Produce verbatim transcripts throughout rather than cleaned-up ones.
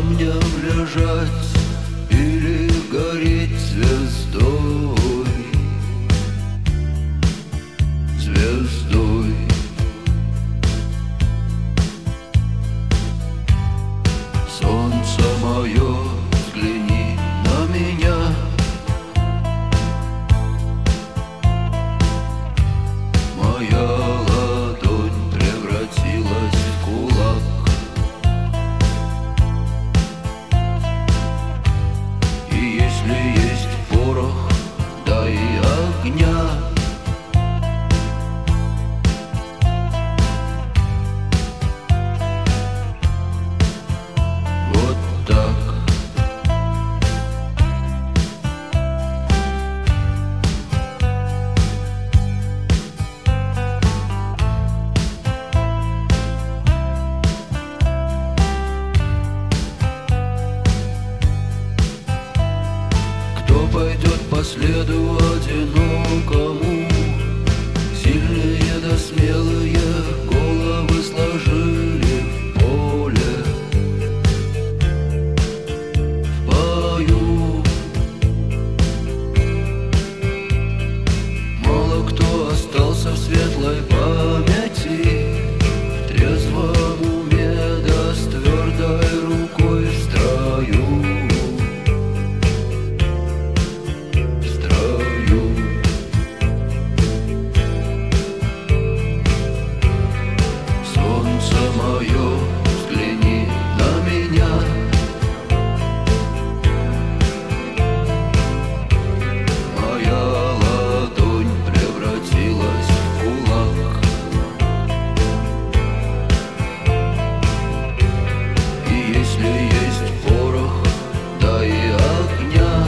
камнем лежать или гореть звездой, звездой. Солнце мое, взгляни на меня. Моя ладонь превратилась в кулак, и если есть порох, дай огня. Вот так. Кто пойдет по следу одинокому? Сильные да смелые головы сложили в поле, в бою. Мало кто остался в светлой памяти, в трезвом уме да с твердой рукой в строю. Мое, взгляни на меня. Моя ладонь превратилась в кулак, и если есть порох, дай огня.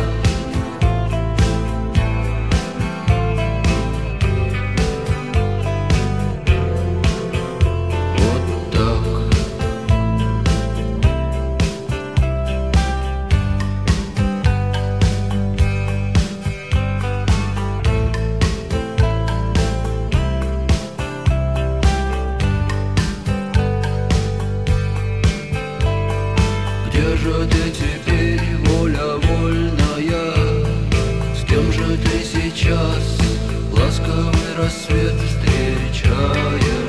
Где же ты теперь, воля вольная? С кем же ты сейчас ласковый рассвет встречаешь?